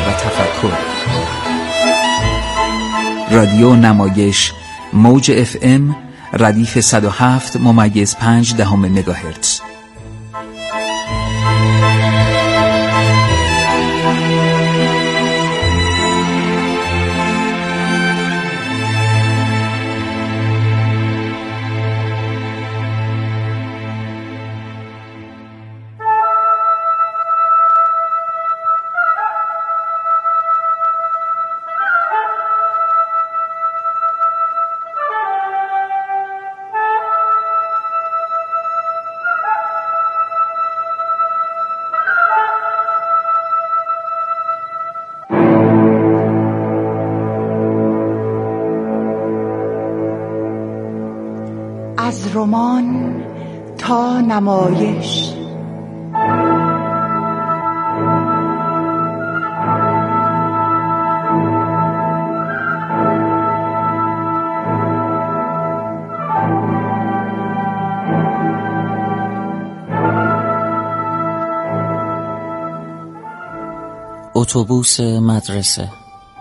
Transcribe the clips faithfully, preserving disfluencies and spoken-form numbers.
و تفکر. رادیو نمایش موج اف ام ردیف صد و هفت ممیز پنج دهم مگاهرتز. از رمان تا نمایش. اتوبوس مدرسه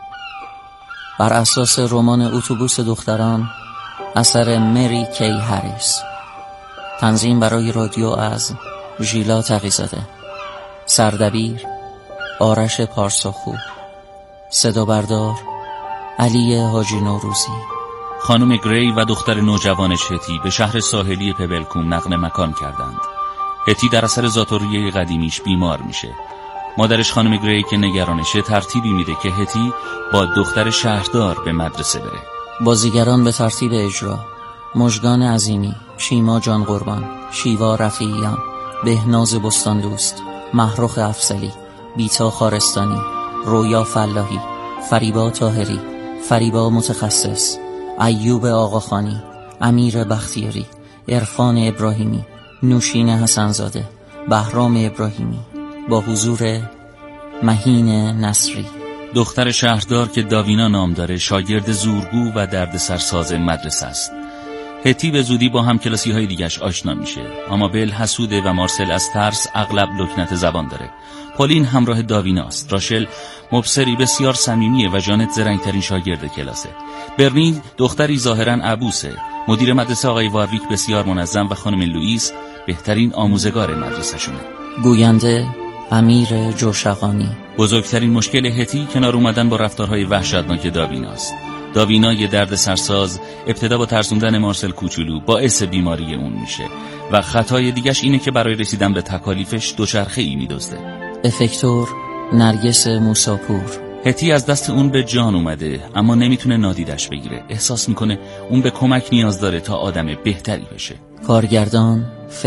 بر اساس رمان اتوبوس دختران اثر مری کی هریس. تنظیم برای رادیو از ژیلا تقی‌زاده. سردبیر آرش پارساخو. صدا بردار علی حاجی نوروزی. خانم گری و دختر نوجوانش هتی به شهر ساحلی پبلکوم نقل مکان کردند. هتی در اثر زاتوریه قدیمیش بیمار میشه. مادرش خانم گری که نگرانشه ترتیبی میده که هتی با دختر شهردار به مدرسه بره. بازیگران به ترتیب اجرا: مژگان عظیمی، شیما جان قربان، شیوا رفیعیان، بهناز بستان دوست، محروخ افضلی، بیتا خارستانی، رویا فلاحی، فریبا طاهری، فریبا متخصص، ایوب آقاخانی، امیر بختیاری، عرفان ابراهیمی، نوشین حسنزاده، بهرام ابراهیمی، با حضور مهین نصری. دختر شهردار که داوینا نام داره شاگرد زورگو و دردسرساز مدرسه است. هتی به زودی با هم کلاسی های دیگش آشنا میشه. آمابل حسوده و مارسل از ترس اغلب لکنت زبان داره. پولین همراه داویناست. راشل مبصری بسیار صمیمیه و جانت زرنگترین شاگرد کلاسه. برنین دختری ظاهرا عبوسه. مدیر مدرسه آقای وارویک بسیار منظم و خانم لوئیس بهترین آموزگار مدرسه شونه. گوینده امیر جوشقانی. بزرگترین مشکل هتی کنار اومدن با رفتارهای وحشتناک داویناست. داوینا یه درد سرساز ابتدا با ترسوندن مارسل کوچولو باعث بیماری اون میشه و خطای دیگش اینه که برای رسیدن به تکالیفش دوچرخه ای میدزده. افکتور نرگس موساپور. هتی از دست اون به جان اومده اما نمیتونه نادیدش بگیره. احساس میکنه اون به کمک نیاز داره تا آدم بهتری بشه. کارگردان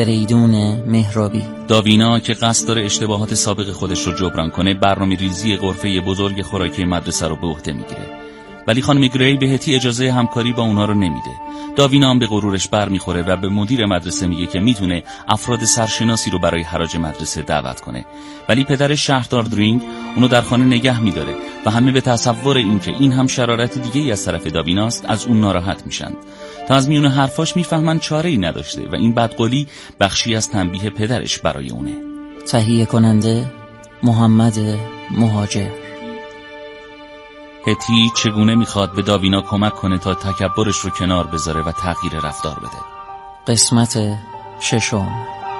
فریدون مهرابی. داوینا که قصد داره اشتباهات سابق خودش رو جبران کنه برنامه ریزی غرفه بزرگ خوراکی مدرسه رو به عهده میگیره، ولی خانم گری به هتی اجازه همکاری با اونها رو نمیده. داوینا هم به غرورش بر میخوره و به مدیر مدرسه میگه که میتونه افراد سرشناسی رو برای حراج مدرسه دعوت کنه، ولی پدر شهردار درینگ اونو در خانه نگه میداره و همه به تصور این که این هم شرارت دیگه ای از طرف داویناست از اون ناراحت میشن. تا از میون حرفاش میفهمن چاره‌ای نداشته و این بدقولی بخشی از تنبیه پدرش برای اونه. تهیه کننده محمد مهاجر. هتی چگونه میخواد به داوینا کمک کنه تا تکبرش رو کنار بذاره و تغییر رفتار بده. قسمت ششم.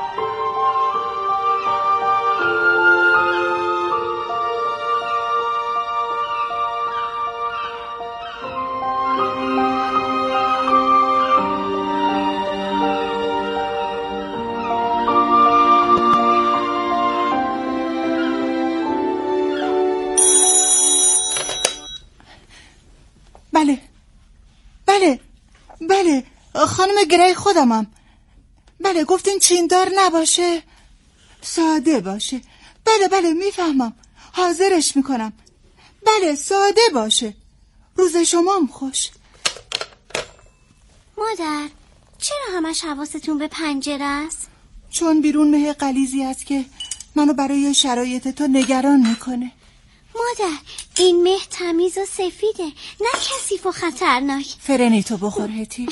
بله بله بله خانم گری خودمم. بله گفتین چیندار نباشه، ساده باشه. بله بله میفهمم، حاضرش میکنم. بله ساده باشه. روز شمام خوش. مادر چرا همش حواستون به پنجره است؟ چون بیرون مه غلیظی است که منو برای شرایط تو نگران میکنه. مادر این مه تمیز و سفیده، نه کثیف و خطرناک. فرنی تو بخور هتی.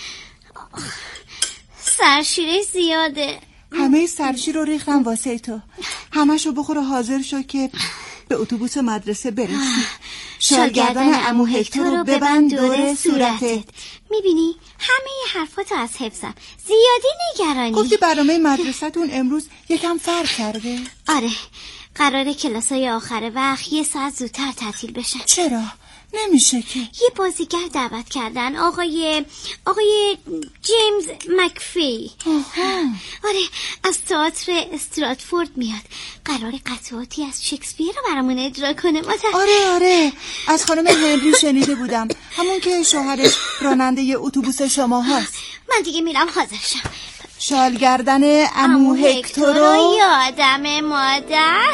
سرشیره زیاده. همه سرشیر رو ریختم واسه تو. همشو بخور و حاضر شو که به اتوبوس مدرسه برسی. شالگردن عمو هکتور رو ببند دور صورتت. میبینی همه حرفاتو از حفظم، زیادی نگرانی. گفتی برنامه مدرسه‌تون امروز یکم فرق کرده؟ آره، قراره کلاسای آخر وقت یه ساعت زودتر تعطیل بشن. چرا؟ نمیشه که. یه بازیگر دعوت کردن، آقای آقای جیمز مکفی. آره، از تئاتر استراتفورد میاد. قراره قطعاتی از شکسپیر رو برامون اجرا کنه. متأ... آره آره، از خانم هنری شنیده بودم، همون که شوهرش راننده ی اتوبوس شما هست. من دیگه میرم حاضر شم. شالگردن عمو هکتور رو یادم مادر.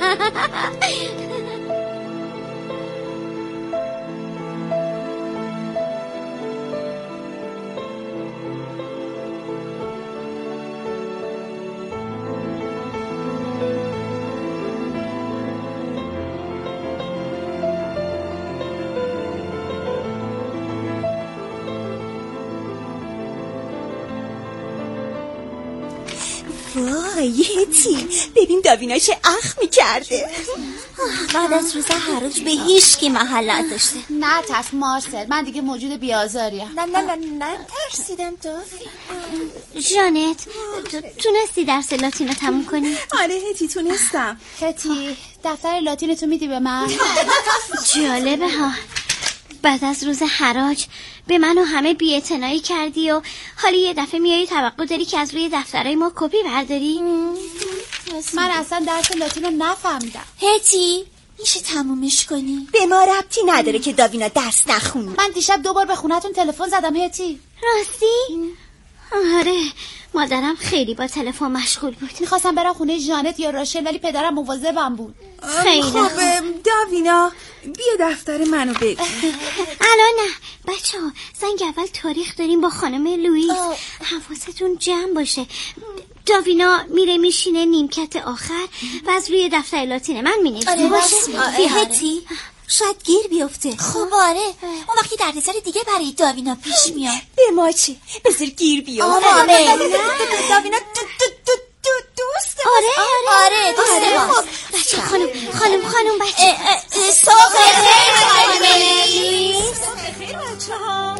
وای هتی، ببین داوینا چه اخمی کرده. بعد از روز هرج به هیچ کی محل نداشته. نه ترس مارسل، من دیگه موجود بیازاریم. نه نه نه نه ترسیدم داوی. جانت، تونستی درس لاتین رو تموم کنی؟ آره هتی تونستم. هتی دفتر لاتین تو میدی به من؟ جالبه ها، بعد از روز حراج به من و همه بی‌اعتنایی کردی و حالا یه دفعه میایی توقع داری که از روی دفترهای ما کپی برداری؟ من اصلا درس لاتین رو نفهمیدم. هتی میشه تمومش کنی؟ به ما ربطی نداره که داوینا درس نخونه. من دیشب دو بار به خونتون تلفن زدم هتی. راستی؟ آره، مادرم خیلی با تلفن مشغول بود. میخواستم برم خونه جانت یا راشل ولی پدرم مواظبم بود. خیلی خب داوینا بیا دفتر منو بگیر. الان نه بچه ها، زنگ اول تاریخ داریم با خانم لوئیس. حواستون جمع باشه. داوینا میره میشینه نیمکت آخر و از روی دفتر لاتین من مینویسه. آره باشه؟ هتی شاید گیر بیفته. خب آره، اون وقتی دردسر دیگه برای داوینا پیش میاد. به ما چه؟ بذار گیر بیفته. آره داوینا دوست آره آره دوست آره. خب بچه خانم خانم خانم بچه صبح خیر خانم لوئیس. خیر بچه ها.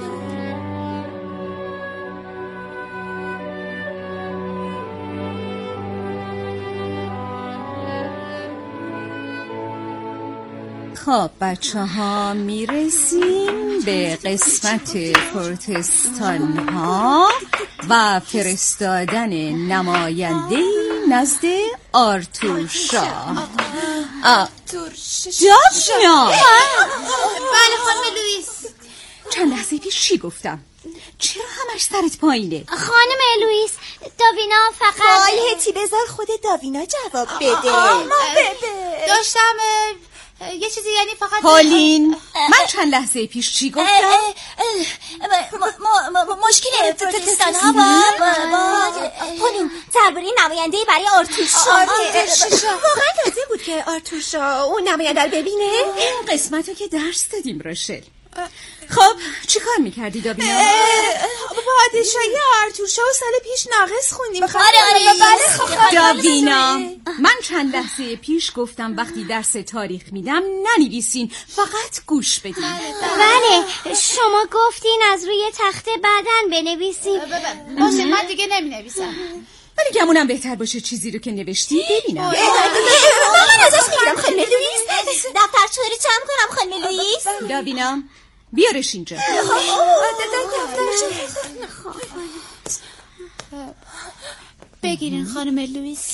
خب بچه ها میرسیم به قسمت پروتستان ها و فرستادن نماینده نزد آرتور شاه. آرتور داوینا. بله خانم لوئیس. چند لحظه پیش چی گفتم؟ چرا همش سرت پایینه؟ خانم لوئیس، داوینا فقط وای هتی بذار خود داوینا جواب بده. ما بده. داشتم یه چیزی، یعنی فقط پالین، من چند لحظه پیش چی گفتم؟ مشکل پروتستان ها با خانم درباره نماینده برای آرتور شاه. واقعا لازم بود که آرتور شاه اون نماینده رو ببینه؟ قسمتو که درس دادیم راشل. خب چی کار میکردی داوینا؟ پادشاهی آرتور شاه سال پیش ناقص خوندیم. آره آره بله. داوینا، من چند لحظه پیش گفتم وقتی درس تاریخ میدم ننویسین، فقط گوش بدین. بله، شما گفتین از روی تخته بعدن بنویسیم. باشه من دیگه نمی نویسم. ولی گمونم بهتر باشه چیزی رو که نوشتی ببینم. من ازش میگیرم خانم لوئیس. دفترچه رو چم کنم خانم لوئیس. داوینا بیارش اینجا. بگیرین خانم لوئیس.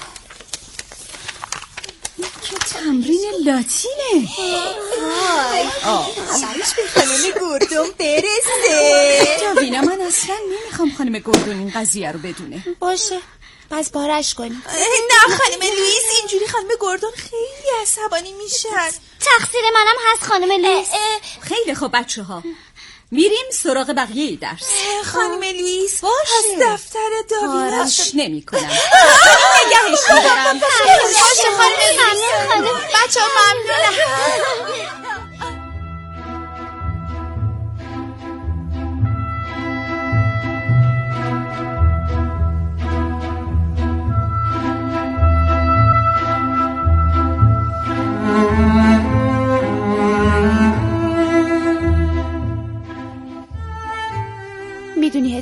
که تمرین لاتینه. سرش به خانم گوردون برسه. داوینا من اصلا نمیخوام خانم گوردون این قضیه رو بدونه. باشه پس بارش کنیم. نه خانم لوئیس، اینجوری خانم گوردون خیلی عصبانی میشن. تقصیر منم هست خانم لوئیس. خیلی خوب بچه ها، میریم سراغ بقیه درس. خانم لوئیس باشه، از دفتر داوینا کارش نمی کنم. نگهش میدارم. باشه خانم لوئیس. بچه ها ممنونم.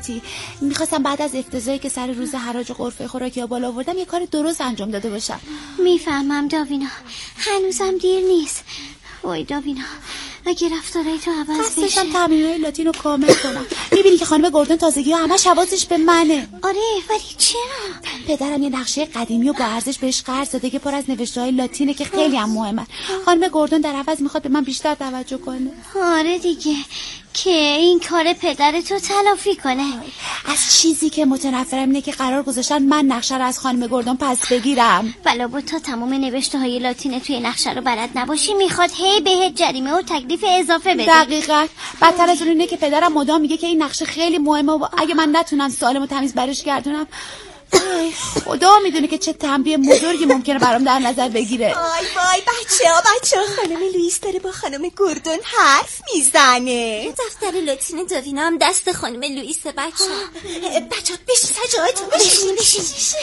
کتی. میخواستم بعد از افتضاحی که سر روز حراج غرفه خوراکی بالا آوردم یه کار درست انجام داده باشم. میفهمم داوینا، هنوزم دیر نیست. وای داوینا، اگه رفتارای تو عوض بشه. خواستم تمرینای لاتین رو کامل کنم. میبینی که خانم گوردون تازگی ها همش حواسش به منه. آره ولی چرا؟ پدرم یه نقشه قدیمی و با ارزش بهش قرض داده که پر از نوشته‌های لاتینه که خیلی هم مهمه. خانم گوردون در عوض میخواد به من بیشتر توجه کنه. آره دیگه، که این کار پدرتو تلافی کنه. از چیزی که متنفرم اینه که قرار گذاشتن من نقشه رو از خانم گوردون پس بگیرم. بلا با تا تمام نوشته های لاتین توی نقشه رو بلد نباشی میخواد هی بهت جریمه و تکلیف اضافه بده. دقیقاً. بدتر از اون اینه که پدرم مدام میگه که این نقشه خیلی مهمه و اگه من نتونم سالمو تمیز برش گردونم خدا میدونه که چه تنبیه بزرگی ممکنه برام در نظر بگیره. وای وای بچه ها بچه ها خانم لوئیس داره با خانم گوردون حرف میزنه. دفتر لاتین داوینا هم دست خانم لوئیس. بچه بچه ها بشین سجایتون بشین بشین.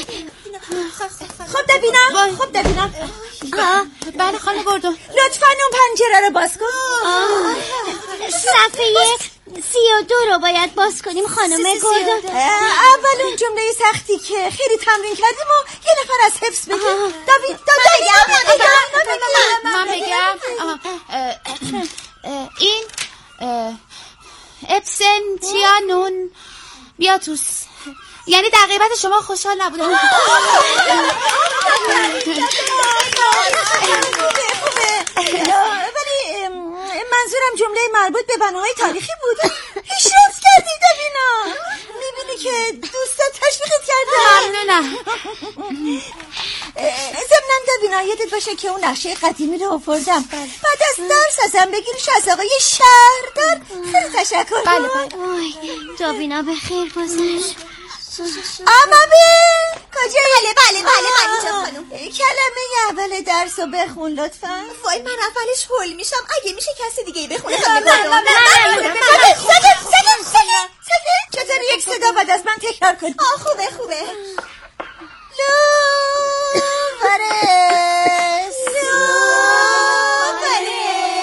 خب داوینا خب داوینا بله خانم گوردون لطفاً اون پنجره رو باز کن. صفحه سی و دو رو باید باز کنیم خانم گوردون. اول اون جمله سختی که خیلی تمرین کردیم و یه نفر از حفظ بگیم. داوید داوید من بگم این ابسنتیانون بیاتوس، یعنی در غیبت شما خوشحال نبودم. ولی منظورم جمله مربوط به بناهای تاریخی بود. پیشرفت کردی داوینا، میبینی که دوستت تشویقت کرده. ممنونم. ضمناً داوینا یادت باشه که اون نقشه قدیمی رو آوردم. بعد از درس ازم بگیریش از آقای شهردار. خیلی تشکر. بله بله. داوینا به خیر گذشت. اما به کجایی؟ بله بله بله بله خانم. کلمه اول درس رو بخون لطفا. وای من اولش هول میشم. اگه میشه کسی دیگه بخونه. چطوری یک صدا بعد از من تکرار کنی؟ آه خوبه خوبه. لوورس لوورس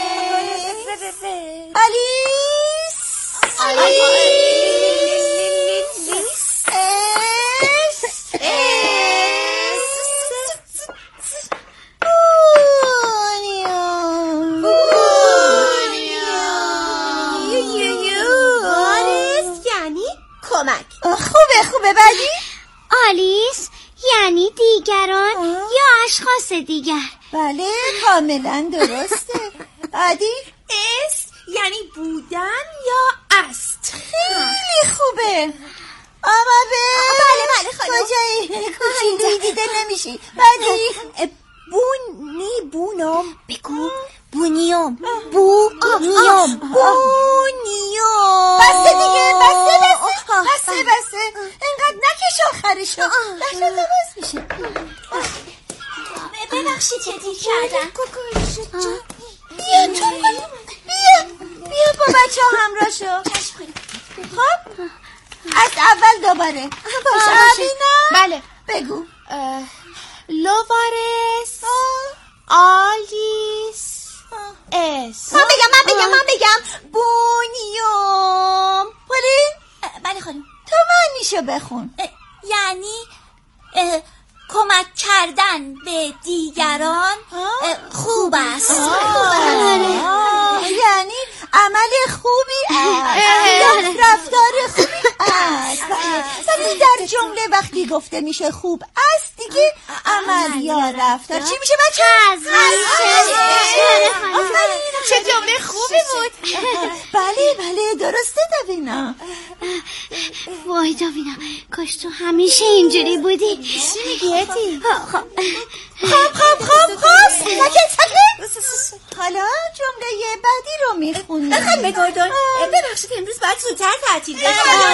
آلیس آلیس خوبه خوبه. بعدی آلیس یعنی دیگران یا اشخاص دیگر. بله کاملا درسته. بعدی اس یعنی بودن یا است. خیلی خوبه. اما به بله بله خانم کجایی؟ کوچیکی دیده نمیشی. بعدی بونی بونم بگو. بونیوم بونیوم بونیوم. بسته دیگه بسته بسته بسته بسته. انقدر نکش آخرشو. لحظه باز میشه. ببخشید که دیر کردم. بیا تو بیا بیا با بچه ها همراه شو. خب از اول دوباره باشه باشه. بله بگو. لووارس آلیس اس. من بگم من بگم من بگم بونیوم. پولین؟ بله خانم. تو من میشه بخون. یعنی کمک کردن به دیگران خوب است. یعنی عمل خوبی است، رفتار خوبی است. ولی در جمله وقتی گفته میشه خوب است دیگه عمل یا رفتار چی میشه بچه؟ چه جمله خوبی بود. بله بله درسته داوینا. وای داوینا کاش تو همیشه اینجوری بودی. چی میگی اتی؟ خب خب خب خب خب سکت سکت. حالا جمله بعدی رو میخونی. خانم گوردون ببخشید امروز باید زودتر تعطیل بشه.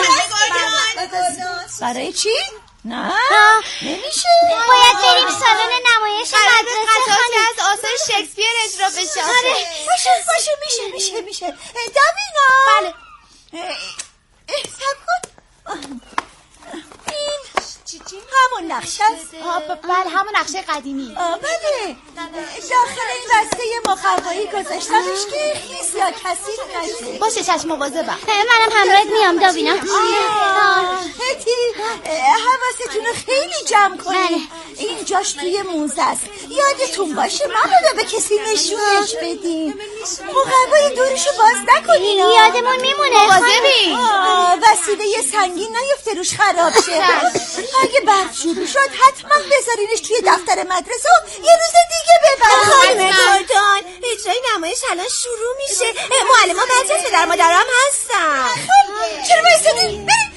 برای چی؟ نه نمیشه. باید بریم سالن نمایش مدرسه قطعاتی از آثار شکسپیر اجرا بشه. باشه باشه میشه میشه میشه. داوینا بله سب کن. این همون نقشه است. بله همون نقشه قدیمی. آه بله، داخل این بسته مخبایی گذاشتمش که خیس یا کثیف نشه. باشه چشم مواظبم. منم همراهت میام داوینا. هتی حواستون رو خیلی جمع کنید. این جاش توی موزه است. یادتون باشه مبادا به کسی نشونش بدین. مخبای دورشو باز نکنین. یادمون میمونه. مواظبی. وسیله سنگین نیفته روش خراب شه. اگه برف شروع شد حتما بذارینش توی دفتر مدرسه و یه روز دیگه ببرین. خانم دردان اجرای نمایش الان شروع میشه. معلم ها بعضی از پدر مادرام هستن. چرا بایستدین؟ بریم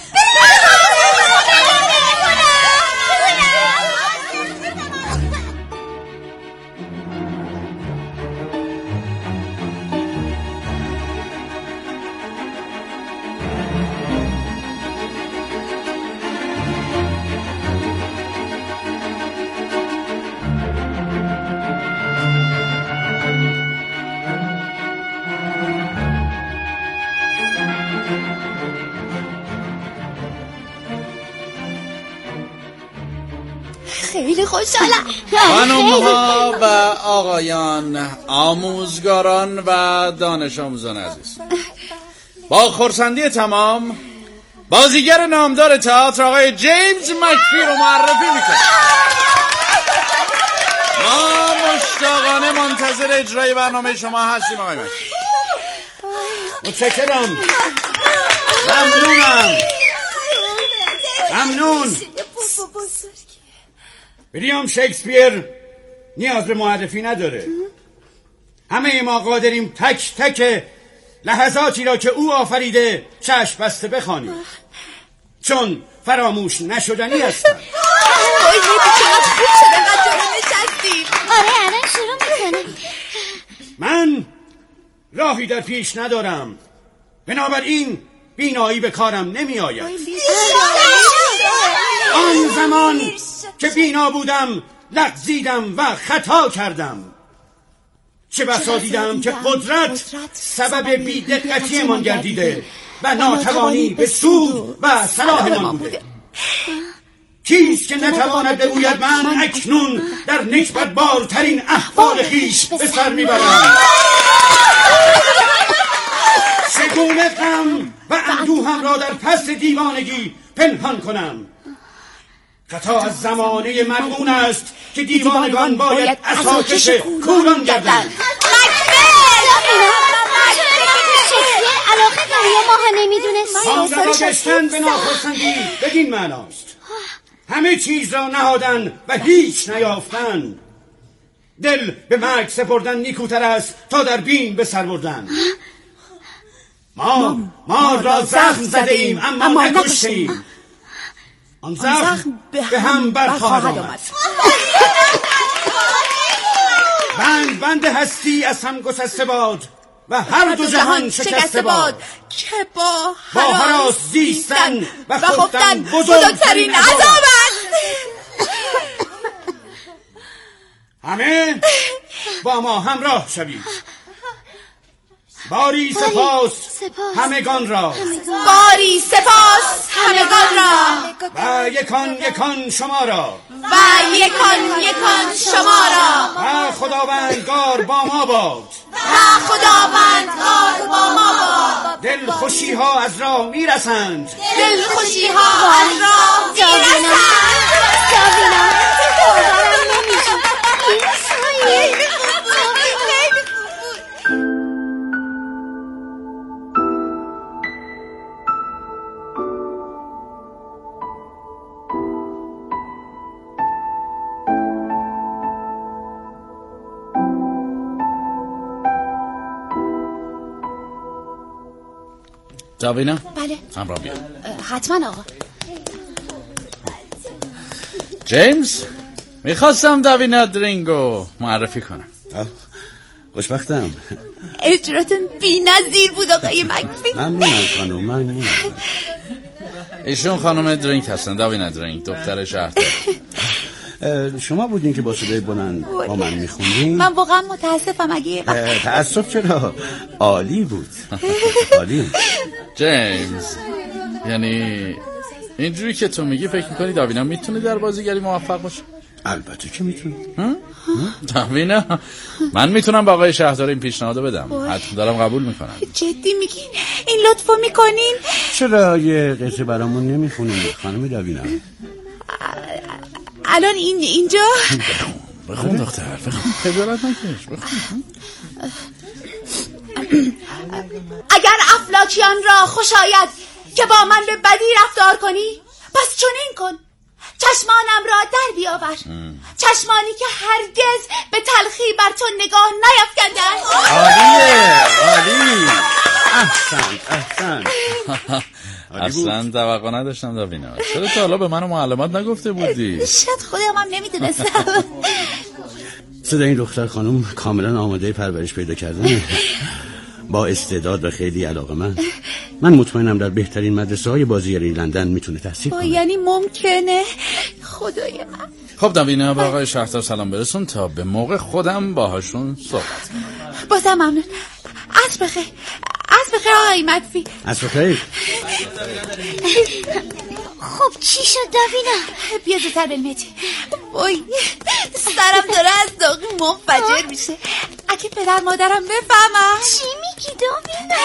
خیلی خوشحالم. خانم‌ها و آقایان، آموزگاران و دانش آموزان عزیز، با خرسندی تمام بازیگر نامدار تئاتر آقای جیمز مکفی رو معرفی میکنم. ما مشتاقانه منتظر اجرای برنامه شما هستیم آقای مکفی. متشکرم. ممنونم. ممنون. ویلیام شکسپیر نیاز به معرفی نداره. همه ما قادریم تک تک لحظاتی را که او آفریده چشم بسته بخوانیم، چون فراموش نشدنی هستند. آره الان شروع میکنه. من راهی در پیش ندارم، بنابراین بینایی به کارم نمی آید. آن زمان که بینا بودم لغزیدم و خطا کردم، چه بسا دیدم که قدرت سبب بی‌دقتی من گردیده و ناتوانی به سود و صلاح من بوده. کیست که نتواند بگوید من اکنون در نکبت بارترین احوال خویش به سر میبرم؟ چگونه غم و اندوهم را در پس دیوانگی پنهان کنم؟ خطا از زمانه مرمون است که دیوانگان باید اساکش کوران گردند. علاقه داری یا ماها نمیدونستیم؟ ماندگشتن به ناخرسندی بدین معناست همه چیز را نهادن و هیچ نیافتن. دل به مرگ سپردن نیکوتر است تا در بین به سر بردن. ما ما را زخم زده ایم اما نکشته ایم. آن زخم به هم برخواهد آمد. بند بند هستی از هم گسسته باد و هر دو جهان شکسته باد، که با با هراس زیستن و خفتن بزرگترین عذاب است. همه با ما همراه شوید. باری سپاس همگان را، باری سپاس همگان را، و یکان یکان شما را، و یکان یکان شما را، و خداوندگار با ما باد، و خداوندگار با ما باد. دل خوشی ها از راه میرسند، دل خوشی ها از راه میرسند. داوینا باورم نمیشه. خیلی خوب بود، خیلی خوب بود. داوینا؟ بله همراه بیا. حتما آقا. جیمز میخواستم داوینا درینگو معرفی کنم. خوشبختم. اجراتون بی نظیر بود آقای مکفی. ممنونم خانم، ممنونم. ایشون خانم درینگ هستن، داوینا درینگ، دختر شهردار. شما بودین که با صدای بلند با من میخوندین؟ من واقعا متاسفم. اگه تأسف چرا؟ عالی بود. عالی. جیمز یعنی اینجوری که تو میگی فکر میکنی داوینا میتونه در بازیگری موفق باشه؟ البته که میتونه. داوینا من میتونم با آقای شهردار این پیشنهادو بدم. حتما دارم قبول میکنم. جدی میگین؟ این لطفو میکنین؟ چرا یه قصه برامون نمیخونین خانم داوینا؟ الان این اینجا بخون دختر بخون. خجالت نکش بخون. اگر افلاکیان را خوش آید که با من به بدی رفتار کنی، پس چنین کن، چشمانم را در بیاور. چشمانی که هرگز به تلخی بر تو نگاه نیفکندند. عالیه عالی. احسن احسن. اصلا توقع نداشتم داوینا. چرا تا حالا به من معلومات نگفته بودی؟ شاید خودم هم نمیدونستم. صدا این دختر خانم کاملا آماده پرورش پیدا کردن، با استعداد و خیلی علاقه‌مند. من مطمئنم در بهترین مدرسه های بازیگری لندن میتونه تحصیل کنه. یعنی ممکنه؟ خدای من. خب داوینا با آقای شهردار سلام برسون تا به موقع خودم باهاشون صحبت کنم. بازم ممنون. عصر بخیر. عصر بخیر آقای مکفی. عصر بخیر. خب چی شد داوینا؟ بیا زودتر بلمتی. وای سرم داره از داغی منفجر میشه. اگه پدر مادرم بفهمم. چی میگی داوینا؟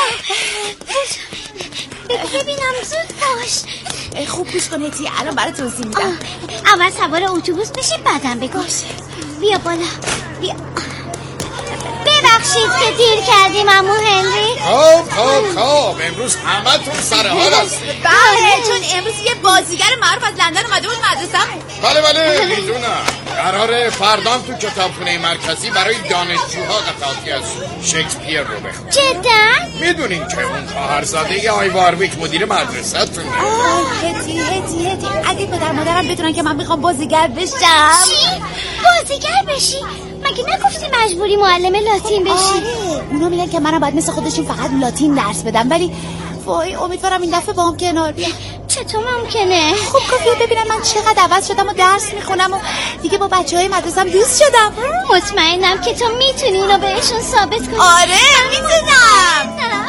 ببینم زود باش. خوب گوش کن هتی، الان برای توضیح میدم. اول سوار اتوبوس بشی بعدم بگو. بیا بالا بیا. ببخشید که دیر کردیم عمو هنری. خب خب خب امروز همه تون سر حال هستید. بله چون امروز یه بازیگر معروف از لندن اومده بود مدرسه. بله بله میدونم. قراره فردام تو کتابخونه مرکزی برای دانشجوها قطعاتی از شکسپیر رو بخونم. جدا؟ میدونین که اون خواهرزاده آی وارویک مدیر مدرسه تونه. آه هتی هتی هتی اگه پدر مادرم بدونن که من میخوام بازیگر بشم. چی؟ بازیگر بشی؟ مگه نگفتی مجبوری معلم لاتین بشی؟ آره اونا میگن که منم باید مثل خودشون فقط لاتین درس بدم، ولی وای امیدوارم این دفعه با هم کنار بیام. چطور ممکنه؟ خب کافیه ببینم من چقدر عوض شدم و درس میخونم و دیگه با بچه های مدرسم دوست شدم. مطمئنم که تو میتونی اینو بهشون ثابت کنی. آره میتونم.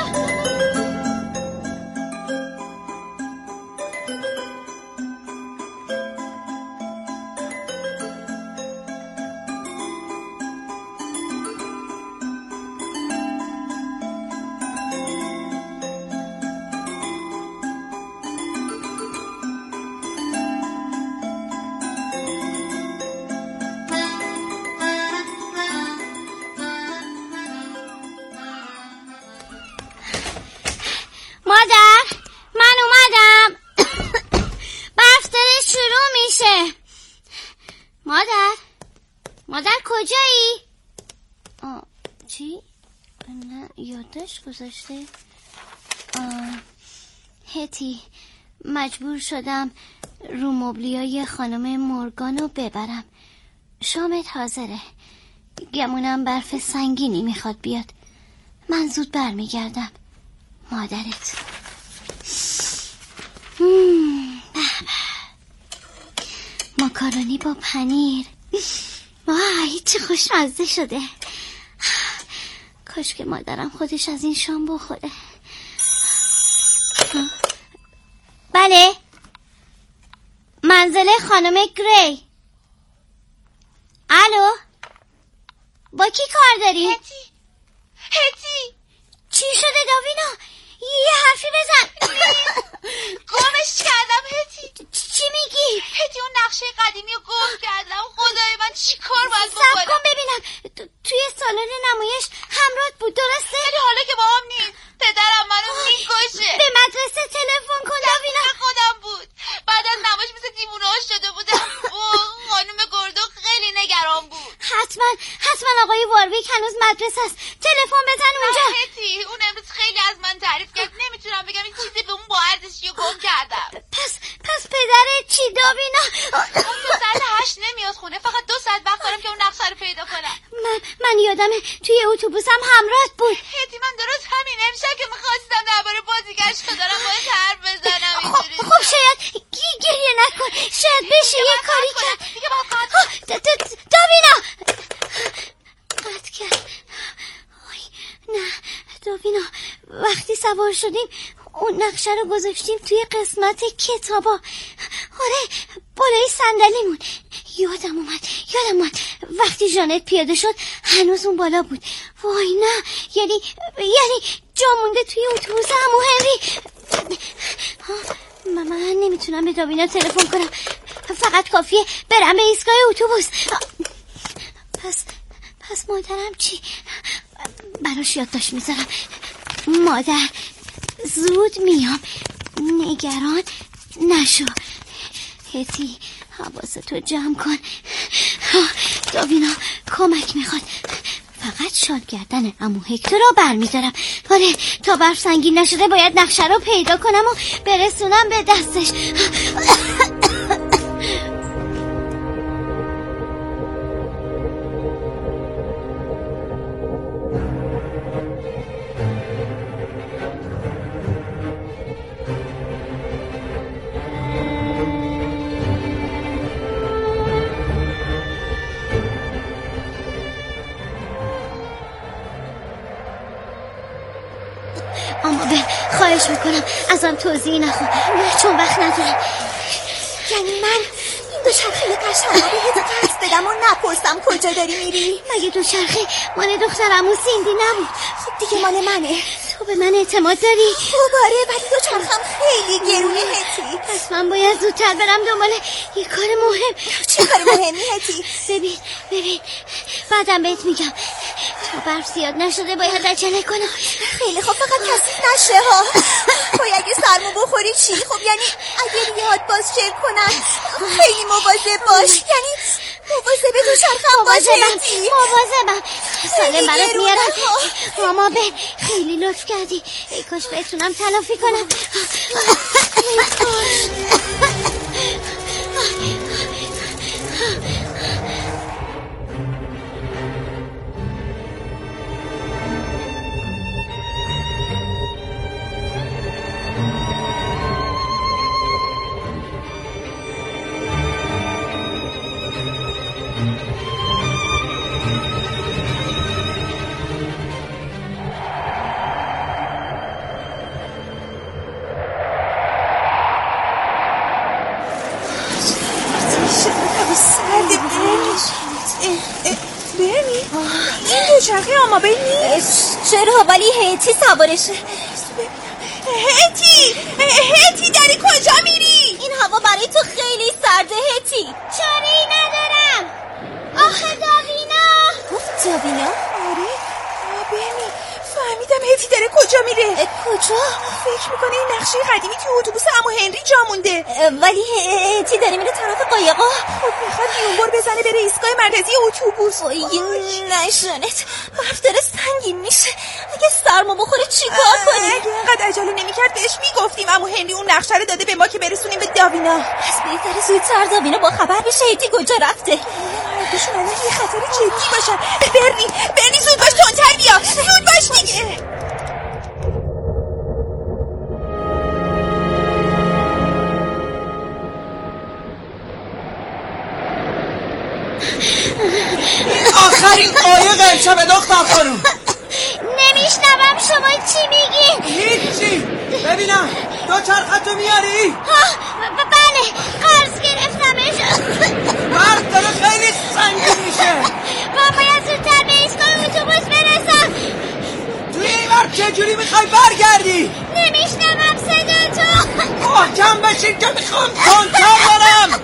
مادر من اومدم. برف داره شروع میشه. مادر مادر کجایی؟ آه چی؟ نه یادداشت گذاشته. آه هتی مجبور شدم رو مبلیای خانم مورگانو ببرم. شامت حاضره. گمونم برف سنگینی میخواد بیاد. من زود برمیگردم. مادرت. ماکارونی با پنیر. وای چه خوشمزه شده. کاش که مادرم خودش از این شام بخوره. بله منزل خانم گری. الو با کی کار داری؟ هتی هتی چی شده داوینا؟ یه حرفی بزن. گمش کردم هتی. چی میگی؟ هتی اون نقشه قدیمی رو گم کردم. خدای من چی کار باید بکنم؟ صبر کن ببینم. توی سالن نمایش همراهت بود درسته؟ ولی حالا که با هم نیست. پدرم منو میکشه. به مدرسه تلفن کن داوینا. خودم بود. بعد از نمایش مثل دیوونه ها شده بودم. خانم گردو خیلی نگران بود. حتما حتما آقای وارویک هنوز مدرسه است. تلفن بزن اونجا. هتی اون امروز خیلی از من تعریف کرد. نمیتونم بگم این چیزی به اون با ارزشی رو گم کردم. پس پس پدرت چی داوینا؟ اون تو ساعت هشت نمیاد خونه. فقط دو ساعت وقت دارم که اون نقشه رو پیدا کنم. من من یادمه توی اتوبوسم همراهت بود. هتی من درست همین امشب که می‌خواستم درباره بازیگرش دارم باید حرف بزنم اینجوری. خب شاید گریه نکن. شاید بشه یه کاری کرد. دیگه باید داوینا قطع کرد. نه داوینا وقتی سوار شدیم اون نقشه رو گذاشتیم توی قسمت کتابا. آره بالای صندلیمون. یادم اومد یادم اومد وقتی جانت پیاده شد هنوز اون بالا بود. وای نه، یعنی یعنی جا مونده توی اتوبوس عمو هنری. من نمیتونم به داوینا تلفن کنم، فقط کافیه برم به ایستگاه اتوبوس. پس پس مادرم چی؟ براش یادداشت میذارم. مادر زود میام، نگران نشو. هتی حواستو جمع کن. داوینا کمک میخواد. فقط شال گردن عمو هکتور رو برمیدارم. آره تا برف سنگین نشده باید نقشه رو پیدا کنم و برسونم به دستش. اما به خواهش میکنم ازم توضیح نخون چون وقت ندارم. یعنی من این دوچرخه قشنگ رو بهت قرض بدم و نپرسم کجا داری میری؟ مگه دوچرخه مال دخترم و سیندی نبود؟ خب دیگه مال منه. تو به من اعتماد داری؟ خب آره، ولی دوچرخم خیلی گرونه هتی. پس من باید زودتر برم دنبال یه کار مهم. چه کار مهمی هتی؟ ببین ببین بعدم بهت میگم. تا برف زیاد نشده باید عجله کنم. خیلی خب فقط کثیف نشه ها. باید اگه سرمو بخوری چی؟ خب یعنی اگه ریهات باز شیر کنن خیلی مواظب باش. یعنی مواظب دوچرخم باش هتی. مواظبم سالم برات میارم. اما به خیلی لطف کردی. ای کاش بتونم تلافی کنم. ای کاش. دوچرخه آما بی نیست. چرا؟ ولی هتی سوارشه. هتی هتی داری کجا میری؟ این هوا برای تو خیلی سرده هتی. چاره‌ای ندارم. آخه داوینا. گفت داوینا؟ آره ببین فهمیدم هتی داره کجا میره. کجا؟ فکر میکنه این نقشه قدیمی توی اتوبوس عمو هنری جا مونده. ولی هتی داره میره طرف قایقا. خب میخواد یونبر بزنه بره ایستگاه مرکزی اتوبوس. نشانت برف داره سنگین میشه. اگه سرما بخوره چیکار کنیم؟ اگه اینقدر عجله نمیکرد بهش میگفتیم عمو هنری اون نقشه رو داده به ما که برسونیم به داوینا. پس بهتره زودتر داوینا با خبر بشه هتی کجا رفته. مردشون الان یه خطر جدی باشن. برنی برنی زود باش تندتر بیا. زود باش دیگه. آخرین قایق امشب دختر خانوم. نمیشنوم شما چی میگی؟ هیچی. ببینم دوچرخه‌تو میاری؟ ها بله قرض گرفتمش. برف داره خیلی سنگین میشه. من باید زودتر به ایستگاه اتوبوس برسم. توی این برف چجوری میخوای برگردی؟ نمیشنوم صدا تو. محکم بشین که میخوام تندتر برم.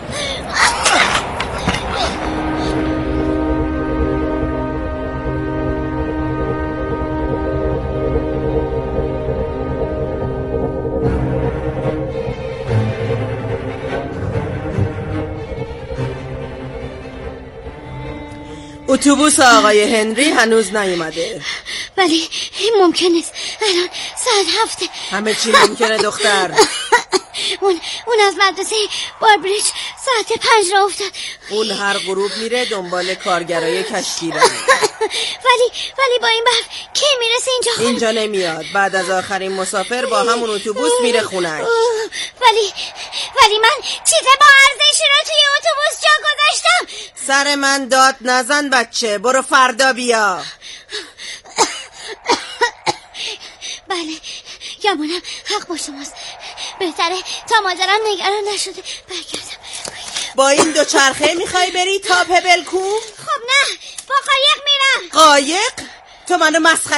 اتوبوس آقای هنری هنوز نیومده. ولی ممکن نیست الان ساعت هفته. همه چی ممکنه دختر. اون اون از مدرسه باربریج ساعت پنج را افتاد. اون هر غروب میره دنبال کارگرای کشتی را. ولی ولی با این برف کی میرسه اینجا خونه؟ اینجا نمیاد. بعد از آخرین مسافر با همون اتوبوس میره خونش. ولی ولی من چیز با ارزشی رو توی اتوبوس جا گذاشتم. سر من داد نزن بچه، برو فردا بیا. بله گمانم حق با شماست. بهتره تا مادرم نگران نشده برگردم. با این دو چرخه میخوای بری تا پبلکوم؟ خب نه، با قایق میرم. قایق؟ تو منو مسخره